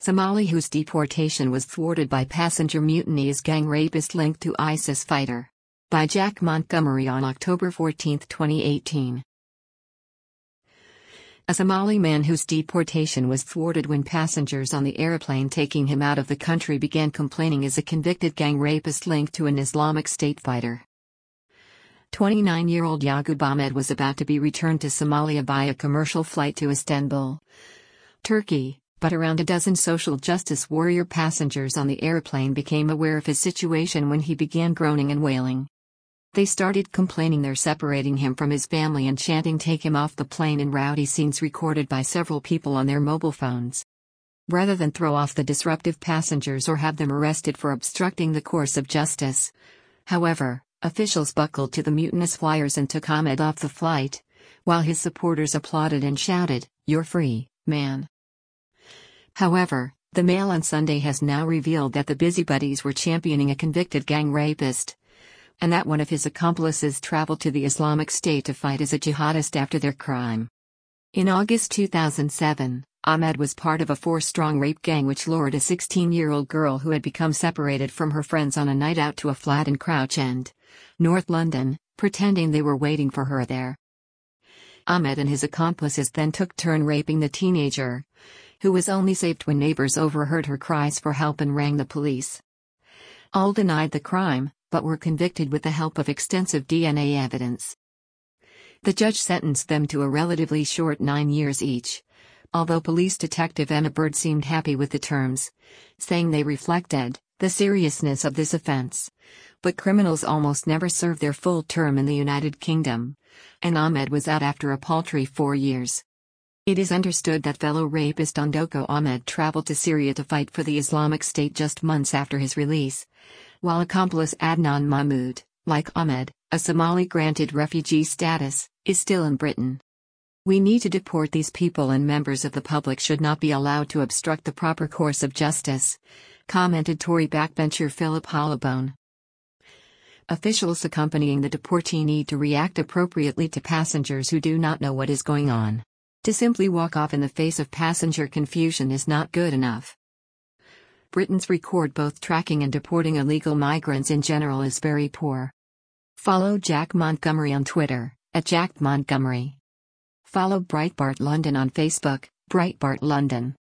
Somali whose deportation was thwarted by passenger mutiny is gang rapist linked to ISIS fighter. By Jack Montgomery on October 14, 2018. A Somali man whose deportation was thwarted when passengers on the airplane taking him out of the country began complaining is a convicted gang rapist linked to an Islamic State fighter. 29-year-old Yaqub Ahmed was about to be returned to Somalia by a commercial flight to Istanbul, Turkey, but around a dozen social justice warrior passengers on the airplane became aware of his situation when he began groaning and wailing. They started complaining they're separating him from his family and chanting "take him off the plane" in rowdy scenes recorded by several people on their mobile phones. Rather than throw off the disruptive passengers or have them arrested for obstructing the course of justice, however, officials buckled to the mutinous flyers and took Ahmed off the flight, while his supporters applauded and shouted, "You're free, man." However, the Mail on Sunday has now revealed that the busybodies were championing a convicted gang rapist, and that one of his accomplices traveled to the Islamic State to fight as a jihadist after their crime. In August 2007, Ahmed was part of a 4-strong rape gang which lured a 16-year-old girl who had become separated from her friends on a night out to a flat in Crouch End, North London, pretending they were waiting for her there. Ahmed and his accomplices then took turn raping the teenager, who was only saved when neighbors overheard her cries for help and rang the police. All denied the crime, but were convicted with the help of extensive DNA evidence. The judge sentenced them to a relatively short 9 years each, although police detective Emma Bird seemed happy with the terms, saying they reflected the seriousness of this offense. But criminals almost never serve their full term in the United Kingdom, and Ahmed was out after a paltry 4 years. It is understood that fellow rapist Ondoko Ahmed traveled to Syria to fight for the Islamic State just months after his release, while accomplice Adnan Mahmoud, like Ahmed, a Somali granted refugee status, is still in Britain. "We need to deport these people, and members of the public should not be allowed to obstruct the proper course of justice," commented Tory backbencher Philip Hollowbone. Officials accompanying the deportee need to react appropriately to passengers who do not know what is going on. To simply walk off in the face of passenger confusion is not good enough. Britain's record both tracking and deporting illegal migrants in general is very poor. Follow Jack Montgomery on Twitter, @JackMontgomery. Follow Breitbart London on Facebook, Breitbart London.